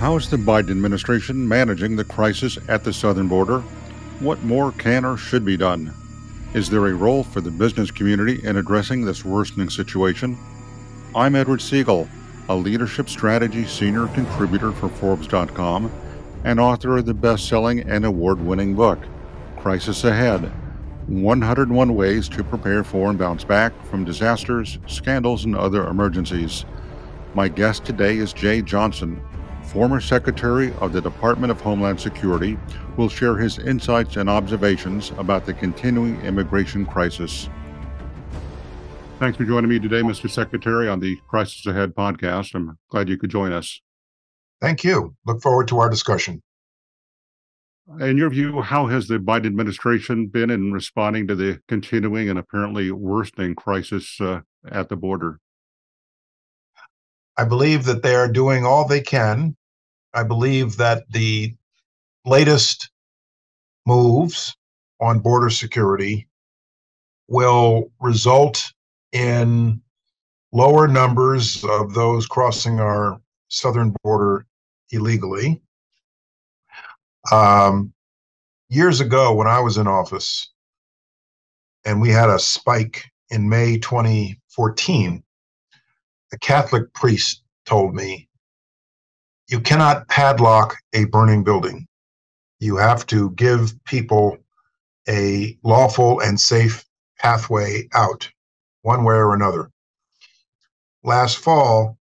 How is the Biden administration managing the crisis at the southern border? What more can or should be done? Is there a role for the business community in addressing this worsening situation? I'm Edward Siegel, a leadership strategy senior contributor for Forbes.com and author of the best-selling and award-winning book, Crisis Ahead: 101 Ways to Prepare for and Bounce Back from Disasters, Scandals, and Other Emergencies. My guest today is Jeh Johnson, former Secretary of the Department of Homeland Security, will share his insights and observations about the continuing immigration crisis. Thanks for joining me today, Mr. Secretary, on the Crisis Ahead podcast. I'm glad you could join us. Thank you. Look forward to our discussion. In your view, how has the Biden administration been in responding to the continuing and apparently worsening crisis at the border? I believe that they are doing all they can. I believe that the latest moves on border security will result in lower numbers of those crossing our southern border illegally. Years ago, when I was in office, and we had a spike in May 2014, a Catholic priest told me, "You cannot padlock a burning building. You have to give people a lawful and safe pathway out, one way or another." Last fall,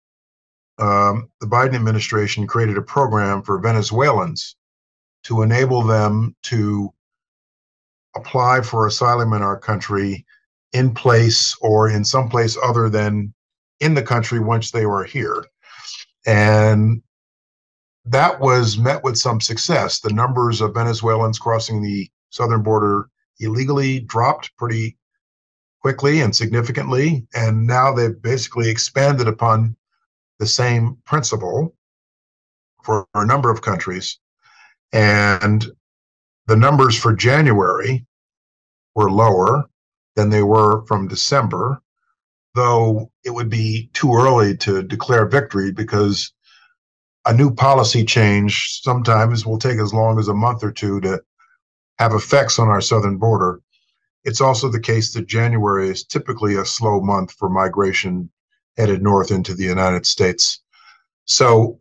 the Biden administration created a program for Venezuelans to enable them to apply for asylum in our country in place or in some place other than in the country once they were here. And that was met with some success. The numbers of Venezuelans crossing the southern border illegally dropped pretty quickly and significantly, and now they've basically expanded upon the same principle for a number of countries. And the numbers for January were lower than they were from December, though it would be too early to declare victory because a new policy change sometimes will take as long as a month or two to have effects on our southern border. It's also the case that January is typically a slow month for migration headed north into the United States. So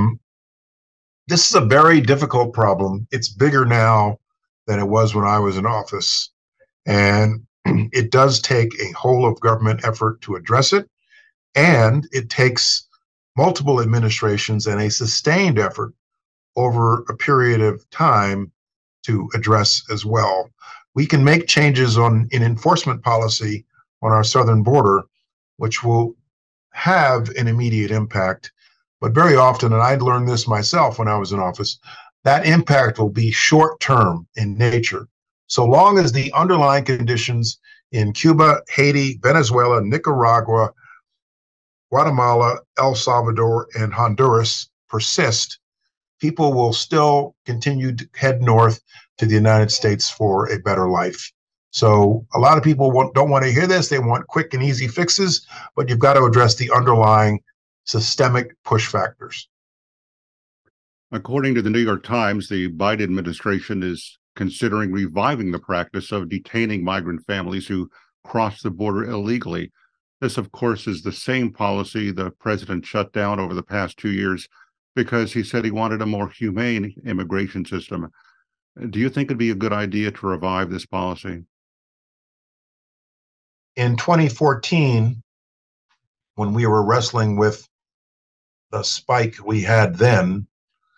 this is a very difficult problem. It's bigger now than it was when I was in office. And it does take a whole of government effort to address it. And it takes multiple administrations and a sustained effort over a period of time to address as well. We can make changes in enforcement policy on our southern border, which will have an immediate impact. But very often, and I learned this myself when I was in office, that impact will be short-term in nature. So long as the underlying conditions in Cuba, Haiti, Venezuela, Nicaragua, Guatemala, El Salvador, and Honduras persist, people will still continue to head north to the United States for a better life. So a lot of people don't want to hear this. They want quick and easy fixes, but you've got to address the underlying systemic push factors. According to the New York Times, the Biden administration is considering reviving the practice of detaining migrant families who cross the border illegally. This, of course, is the same policy the president shut down over the past 2 years because he said he wanted a more humane immigration system. Do you think it'd be a good idea to revive this policy? In 2014, when we were wrestling with the spike we had then,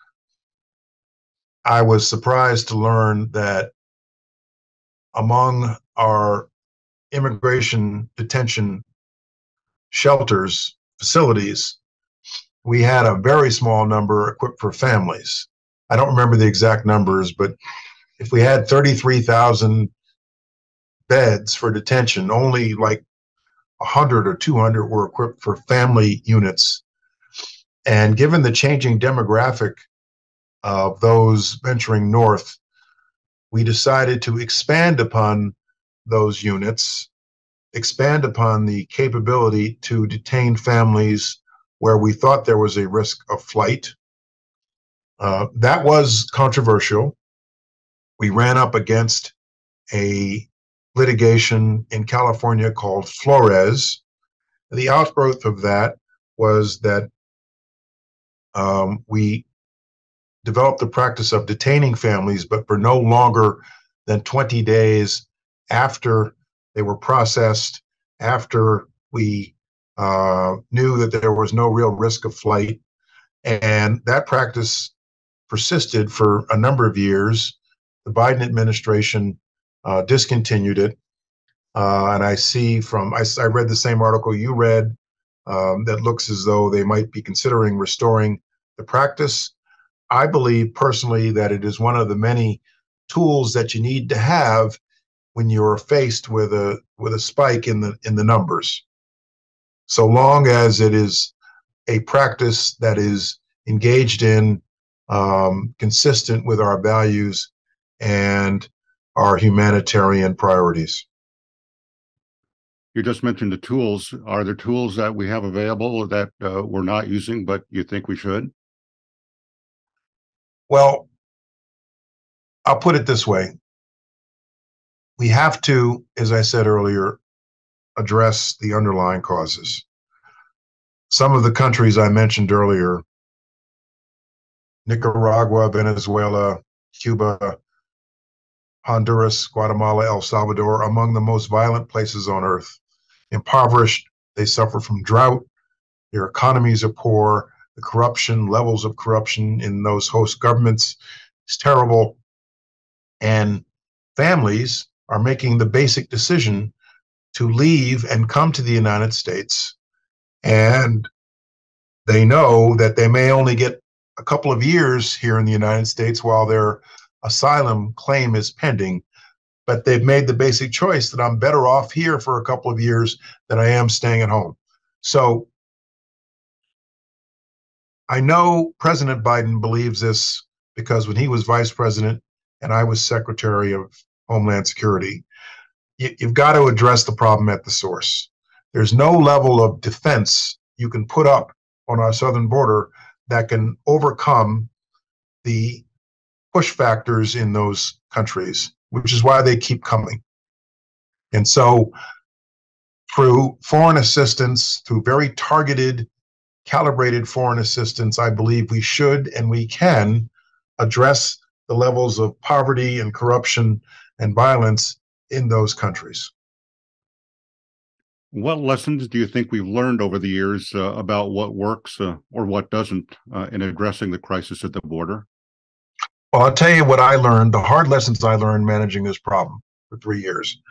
I was surprised to learn that among our immigration detention shelters, facilities, we had a very small number equipped for families. I don't remember the exact numbers, but if we had 33,000 beds for detention, only like 100 or 200 were equipped for family units. And given the changing demographic of those venturing north, we decided to expand upon those units, expand upon the capability to detain families where we thought there was a risk of flight That was controversial. We ran up against a litigation in California called Flores. The outgrowth of that was that we developed the practice of detaining families, but for no longer than 20 days after they were processed, after we knew that there was no real risk of flight. And that practice persisted for a number of years. The Biden administration discontinued it. And I see I read the same article you read that looks as though they might be considering restoring the practice. I believe personally that it is one of the many tools that you need to have when you're faced with a spike in the numbers. So long as it is a practice that is engaged in, consistent with our values and our humanitarian priorities. You just mentioned the tools. Are there tools that we have available that we're not using, but you think we should? Well, I'll put it this way. We have to, as I said earlier, address the underlying causes. Some of the countries I mentioned earlier, Nicaragua, Venezuela, Cuba, Honduras, Guatemala, El Salvador, among the most violent places on earth. Impoverished, they suffer from drought, their economies are poor, the corruption, levels of corruption in those host governments is terrible. And families are making the basic decision to leave and come to the United States. And they know that they may only get a couple of years here in the United States while their asylum claim is pending. But they've made the basic choice that I'm better off here for a couple of years than I am staying at home. So I know President Biden believes this because when he was vice president and I was Secretary of Homeland Security, you've got to address the problem at the source. There's no level of defense you can put up on our southern border that can overcome the push factors in those countries, which is why they keep coming. And so through foreign assistance, through very targeted, calibrated foreign assistance, I believe we should and we can address the levels of poverty and corruption and violence in those countries. What lessons do you think we've learned over the years about what works or what doesn't in addressing the crisis at the border? Well, I'll tell you what I learned, the hard lessons I learned managing this problem for 3 years.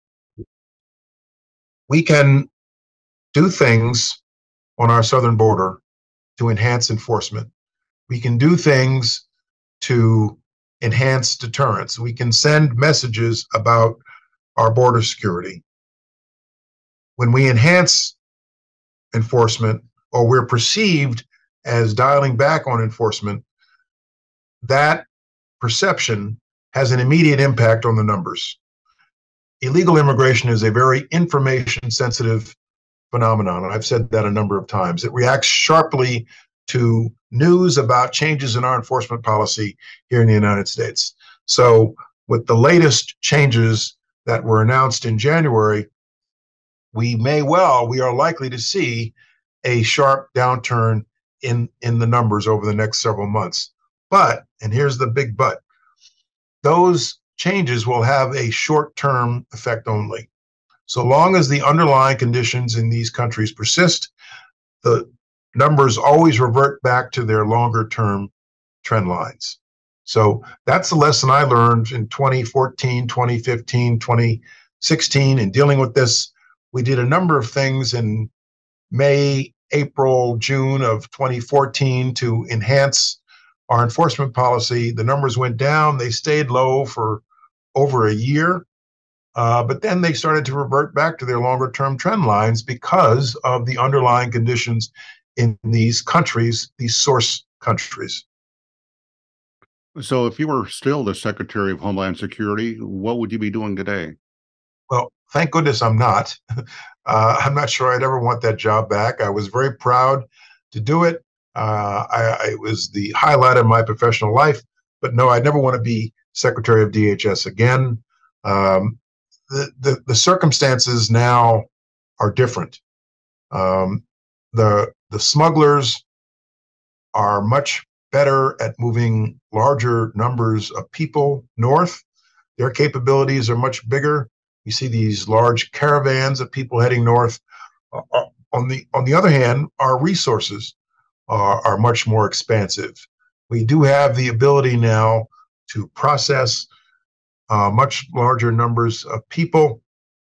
We can do things on our southern border to enhance enforcement. We can do things to enhance deterrence. We can send messages about our border security. When we enhance enforcement or we're perceived as dialing back on enforcement, that perception has an immediate impact on the numbers. Illegal immigration is a very information sensitive phenomenon, and I've said that a number of times. It reacts sharply to news about changes in our enforcement policy here in the United States. So with the latest changes that were announced in January, we are likely to see a sharp downturn in the numbers over the next several months. But, and here's the big but, those changes will have a short-term effect only. So long as the underlying conditions in these countries persist, the numbers always revert back to their longer-term trend lines. So that's the lesson I learned in 2014, 2015, 2016 in dealing with this. We did a number of things in May, April, June of 2014 to enhance our enforcement policy. The numbers went down. They stayed low for over a year. But then they started to revert back to their longer term trend lines because of the underlying conditions in these countries, these source countries. So if you were still the Secretary of Homeland Security, what would you be doing today? Well, thank goodness I'm not. I'm not sure I'd ever want that job back. I was very proud to do it. It was the highlight of my professional life. But no, I never want to be secretary of DHS again. Um, the circumstances now are different. Um, the smugglers are much better at moving larger numbers of people north. Their capabilities are much bigger. You see these large caravans of people heading north. On the other hand, our resources are much more expansive. We do have the ability now to process much larger numbers of people.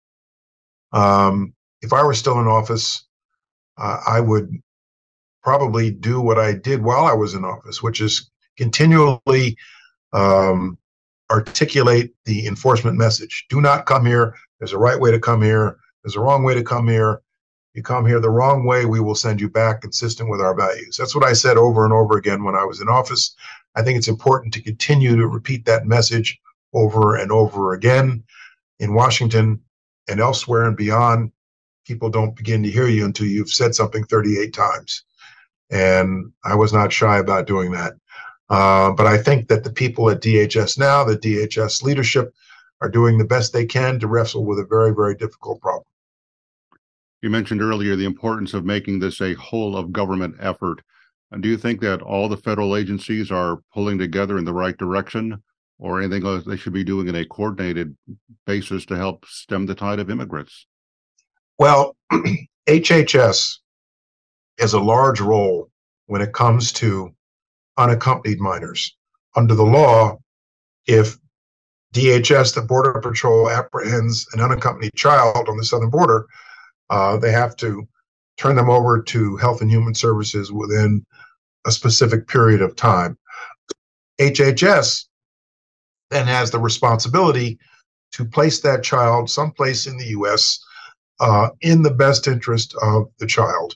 If I were still in office, I would probably do what I did while I was in office, which is continually um, articulate the enforcement message. Do not come here. There's a right way to come here. There's a wrong way to come here. You come here the wrong way, we will send you back consistent with our values. That's what I said over and over again when I was in office. I think it's important to continue to repeat that message over and over again in Washington and elsewhere and beyond. People don't begin to hear you until you've said something 38 times. And I was not shy about doing that. But I think that the people at DHS now, the DHS leadership, are doing the best they can to wrestle with a very, very difficult problem. You mentioned earlier the importance of making this a whole of government effort. And do you think that all the federal agencies are pulling together in the right direction, or anything else they should be doing in a coordinated basis to help stem the tide of immigrants? Well, HHS has a large role when it comes to unaccompanied minors. Under the law, if DHS, the Border Patrol, apprehends an unaccompanied child on the southern border, they have to turn them over to Health and Human Services within a specific period of time. HHS then has the responsibility to place that child someplace in the U.S. In the best interest of the child.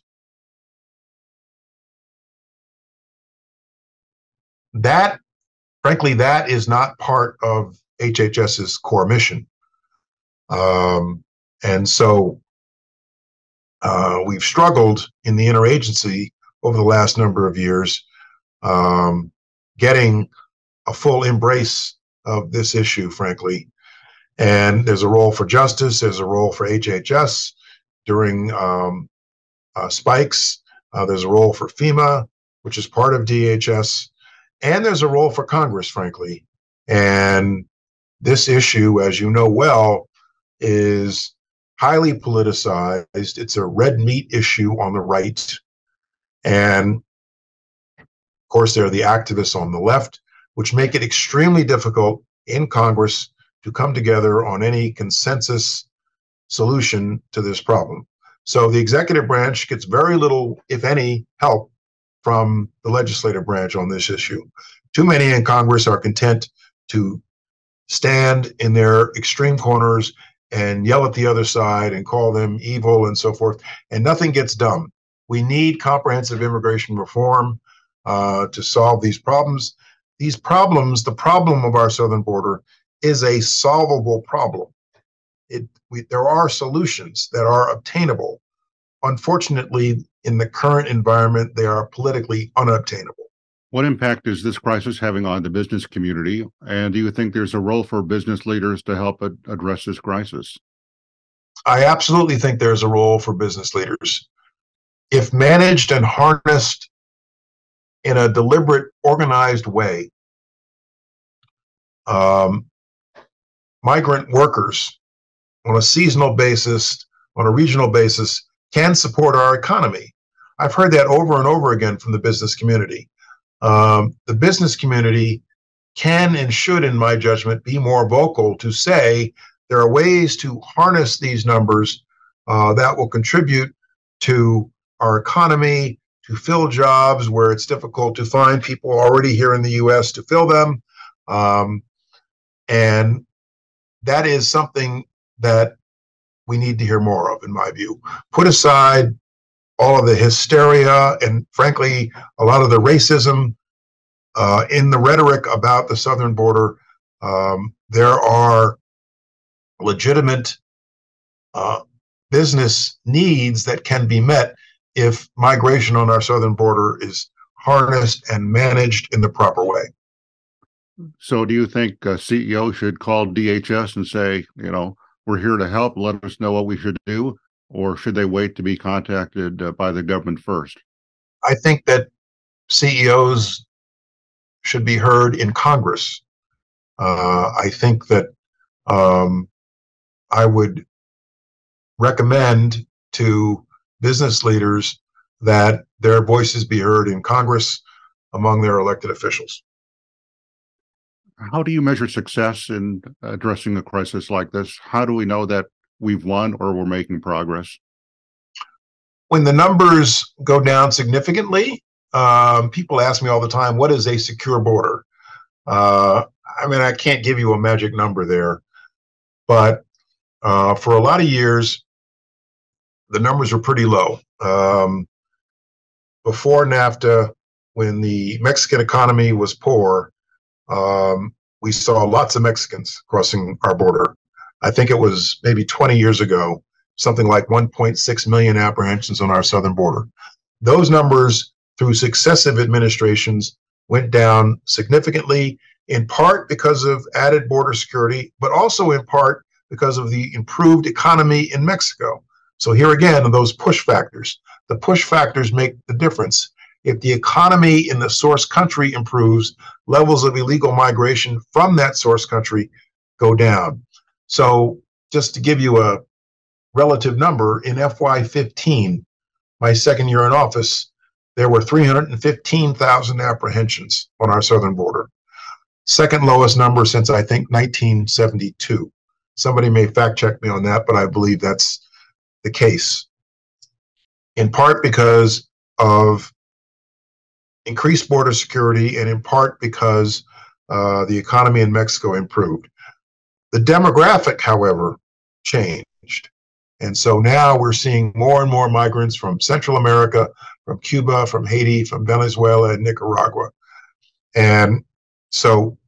That, frankly, that is not part of HHS's core mission. And so we've struggled in the interagency over the last number of years getting a full embrace of this issue, frankly. And there's a role for justice, there's a role for HHS during spikes, there's a role for FEMA, which is part of DHS, and there's a role for Congress, frankly. And this issue, as you know well, is highly politicized. It's a red meat issue on the right. And of course, there are the activists on the left, which make it extremely difficult in Congress to come together on any consensus solution to this problem. So the executive branch gets very little, if any, help from the legislative branch on this issue. Too many in Congress are content to stand in their extreme corners and yell at the other side and call them evil and so forth, and nothing gets done. We need comprehensive immigration reform to solve these problems. These problems, the problem of our southern border, is a solvable problem. There are solutions that are obtainable. Unfortunately, in the current environment, they are politically unobtainable. What impact is this crisis having on the business community? And do you think there's a role for business leaders to help address this crisis? I absolutely think there's a role for business leaders. If managed and harnessed in a deliberate, organized way, migrant workers on a seasonal basis, on a regional basis, can support our economy. I've heard that over and over again from the business community. The business community can and should, in my judgment, be more vocal to say there are ways to harness these numbers that will contribute to our economy, to fill jobs where it's difficult to find people already here in the U.S. to fill them. And that is something that we need to hear more of, in my view. Put aside all of the hysteria and, frankly, a lot of the racism in the rhetoric about the southern border. There are legitimate business needs that can be met if migration on our southern border is harnessed and managed in the proper way. So do you think CEO should call DHS and say, we're here to help, let us know what we should do, or should they wait to be contacted by the government first? I think that CEOs should be heard in Congress. I think that I would recommend to business leaders that their voices be heard in Congress among their elected officials. How do you measure success in addressing a crisis like this? How do we know that we've won or we're making progress? When the numbers go down significantly, people ask me all the time, what is a secure border? I can't give you a magic number there, but for a lot of years, the numbers were pretty low. Before NAFTA, when the Mexican economy was poor, we saw lots of Mexicans crossing our border. I think it was maybe 20 years ago, something like 1.6 million apprehensions on our southern border. Those numbers, through successive administrations, went down significantly, in part because of added border security, but also in part because of the improved economy in Mexico. So here again, those push factors. The push factors make the difference. If the economy in the source country improves, levels of illegal migration from that source country go down. So just to give you a relative number, in FY15, my second year in office, there were 315,000 apprehensions on our southern border. Second lowest number since, I think, 1972. Somebody may fact check me on that, but I believe that's the case. In part because of increased border security, and in part because the economy in Mexico improved. The demographic, however, changed. And so now we're seeing more and more migrants from Central America, from Cuba, from Haiti, from Venezuela, and Nicaragua. And so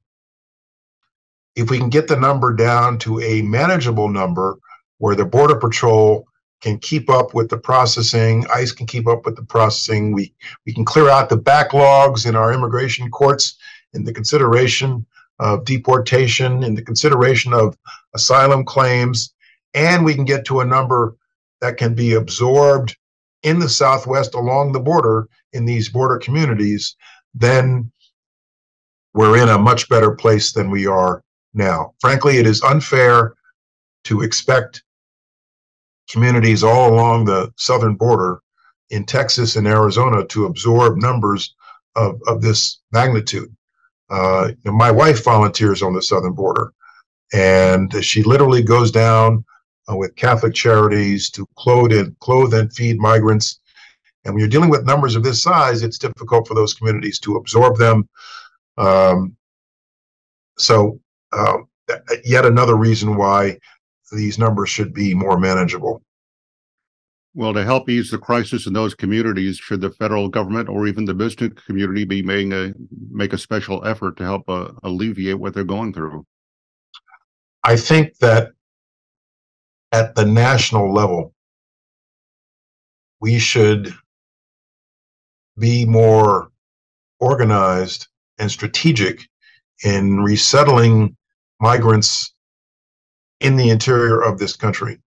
if we can get the number down to a manageable number where the Border Patrol can keep up with the processing, ICE can keep up with the processing, we can clear out the backlogs in our immigration courts in the consideration of deportation, in the consideration of asylum claims, and we can get to a number that can be absorbed in the Southwest along the border in these border communities, then we're in a much better place than we are now. Frankly, it is unfair to expect communities all along the southern border in Texas and Arizona to absorb numbers of this magnitude. My wife volunteers on the southern border, and she literally goes down with Catholic Charities to clothe and feed migrants. And when you're dealing with numbers of this size, it's difficult for those communities to absorb them. Yet another reason why these numbers should be more manageable. Well, to help ease the crisis in those communities, should the federal government or even the business community be make a special effort to help alleviate what they're going through? I think that at the national level, we should be more organized and strategic in resettling migrants in the interior of this country.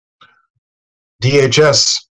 DHS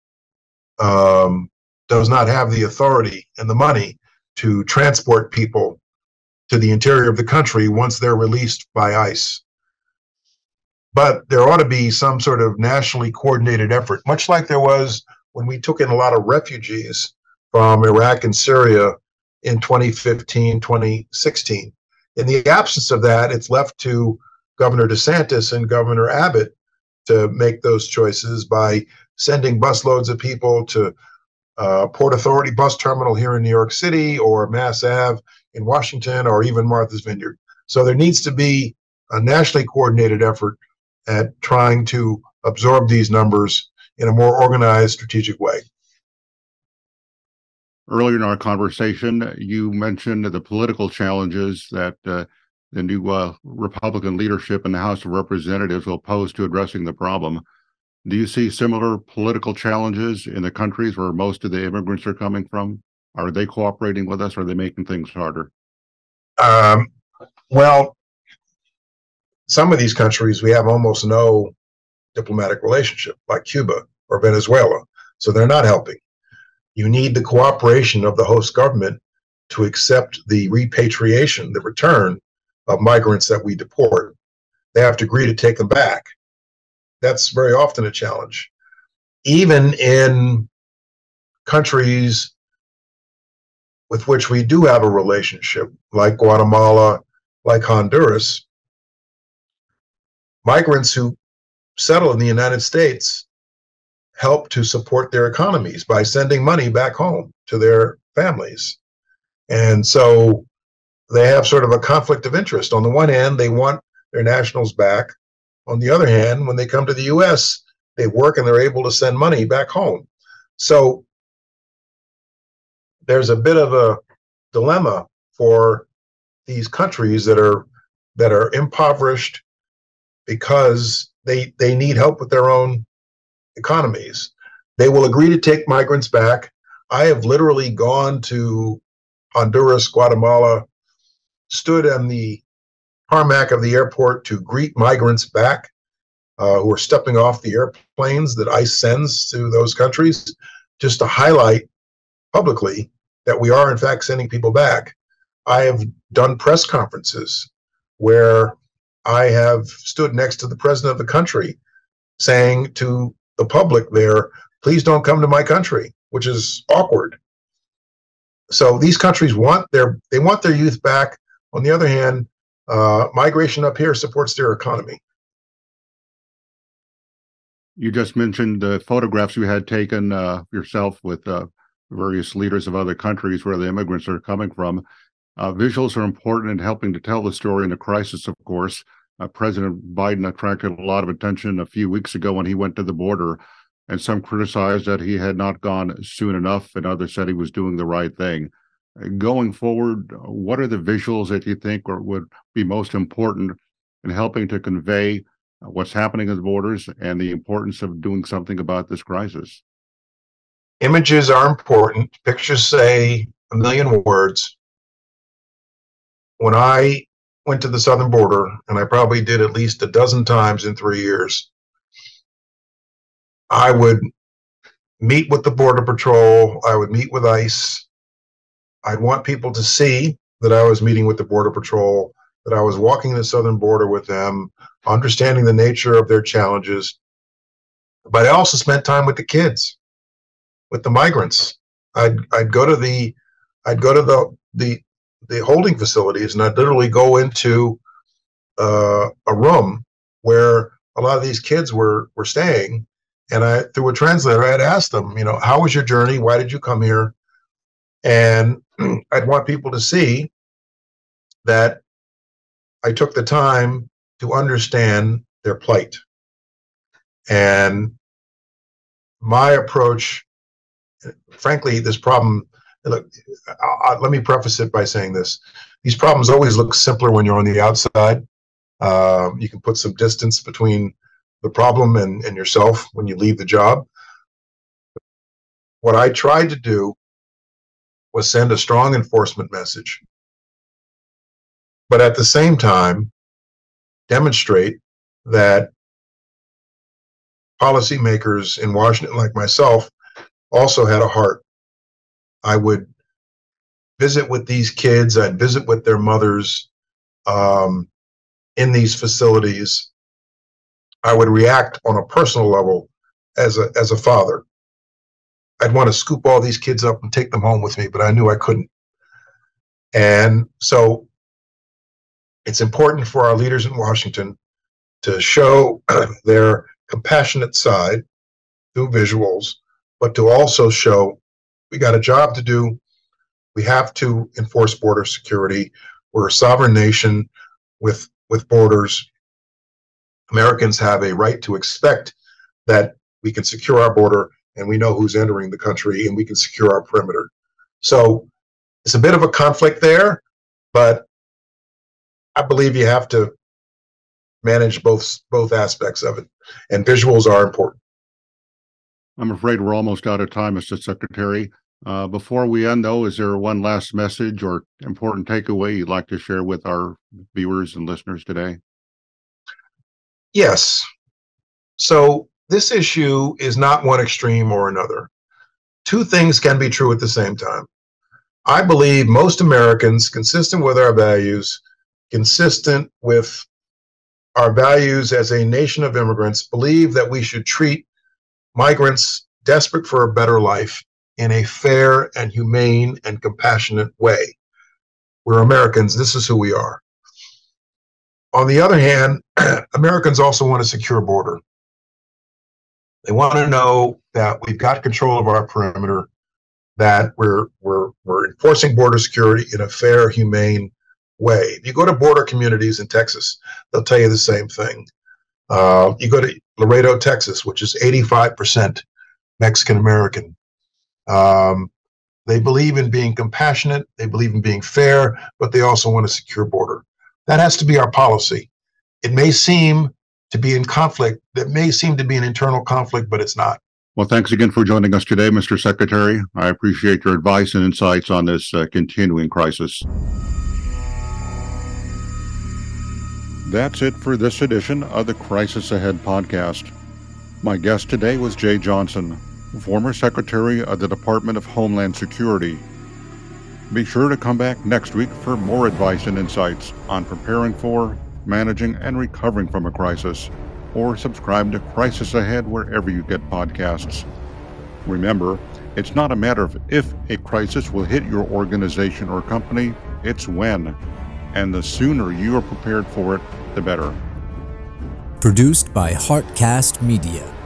does not have the authority and the money to transport people to the interior of the country once they're released by ICE. But there ought to be some sort of nationally coordinated effort, much like there was when we took in a lot of refugees from Iraq and Syria in 2015, 2016. In the absence of that, it's left to Governor DeSantis and Governor Abbott to make those choices by sending busloads of people to Port Authority bus terminal here in New York City, or Mass Ave in Washington, or even Martha's Vineyard. So there needs to be a nationally coordinated effort at trying to absorb these numbers in a more organized, strategic way. Earlier in our conversation, you mentioned the political challenges that the new Republican leadership in the House of Representatives will pose to addressing the problem. Do you see similar political challenges in the countries where most of the immigrants are coming from? Are they cooperating with us? Or are they making things harder? Um, well, some of these countries we have almost no diplomatic relationship, like Cuba or Venezuela, so they're not helping. You need the cooperation of the host government to accept the repatriation, the return of migrants that we deport. They have to agree to take them back. That's very often a challenge. Even in countries with which we do have a relationship, like Guatemala, like Honduras, migrants who settle in the United States help to support their economies by sending money back home to their families. And so they have sort of a conflict of interest. On the one hand, they want their nationals back. On the other hand, when they come to the US, they work and they're able to send money back home. So there's a bit of a dilemma for these countries that are impoverished because they need help with their own economies. They will agree to take migrants back. I have literally gone to Honduras, Guatemala, stood on the tarmac of the airport to greet migrants back who are stepping off the airplanes that ICE sends to those countries, just to highlight publicly that we are in fact sending people back. I have done press conferences where I have stood next to the president of the country saying to the public there, please don't come to my country, which is awkward. So these countries want their youth back. On the other hand, migration up here supports their economy. You just mentioned the photographs you had taken yourself with various leaders of other countries where the immigrants are coming from. Visuals are important in helping to tell the story in a crisis, of course. President Biden attracted a lot of attention a few weeks ago when he went to the border, and some criticized that he had not gone soon enough, and others said he was doing the right thing. Going forward, what are the visuals that you think would be most important in helping to convey what's happening at the borders and the importance of doing something about this crisis? Images are important. Pictures say a million words. When I went to the southern border, and I probably did at least a dozen times in 3 years, I would meet with the Border Patrol. I would meet with ICE. I'd want people to see that I was meeting with the Border Patrol, that I was walking the southern border with them, understanding the nature of their challenges. But I also spent time with the kids, with the migrants. I'd go to the holding facilities, and I'd literally go into a room where a lot of these kids were staying, and I, through a translator, I'd ask them, how was your journey? Why did you come here? And I'd want people to see that I took the time to understand their plight. And my approach, frankly, this problem, look, let me preface it by saying this. These problems always look simpler when you're on the outside. You can put some distance between the problem and yourself when you leave the job. What I tried to do was send a strong enforcement message, but at the same time, demonstrate that policymakers in Washington, like myself, also had a heart. I would visit with these kids. I'd visit with their mothers in these facilities. I would react on a personal level as a father. I'd want to scoop all these kids up and take them home with me, but I knew I couldn't. And so it's important for our leaders in Washington to show their compassionate side through visuals, but to also show we got a job to do. We have to enforce border security. We're a sovereign nation with borders. Americans have a right to expect that we can secure our border and we know who's entering the country and we can secure our perimeter. So it's a bit of a conflict there, but I believe you have to manage both aspects of it, and visuals are important. I'm afraid we're almost out of time, Mr. Secretary. Before we end, though, is there one last message or important takeaway you'd like to share with our viewers and listeners today? Yes. So this issue is not one extreme or another. Two things can be true at the same time. I believe most Americans, consistent with our values, consistent with our values as a nation of immigrants, believe that we should treat migrants desperate for a better life in a fair and humane and compassionate way. We're Americans. This is who we are. On the other hand, Americans also want a secure border. They want to know that we've got control of our perimeter, that we're enforcing border security in a fair, humane way. If you go to border communities in Texas, they'll tell you the same thing. You go to Laredo, Texas, which is 85% Mexican American. They believe in being compassionate, they believe in being fair, but they also want a secure border. That has to be our policy. It may seem to be in conflict, that may seem to be an internal conflict, but it's not. Well, thanks again for joining us today, Mr. Secretary. I appreciate your advice and insights on this continuing crisis. That's it for this edition of the Crisis Ahead podcast. My guest today was Jeh Johnson, former Secretary of the Department of Homeland Security. Be sure to come back next week for more advice and insights on preparing for, managing, and recovering from a crisis, or subscribe to Crisis Ahead wherever you get podcasts. Remember, it's not a matter of if a crisis will hit your organization or company, it's when. And the sooner you are prepared for it, the better. Produced by Heartcast Media.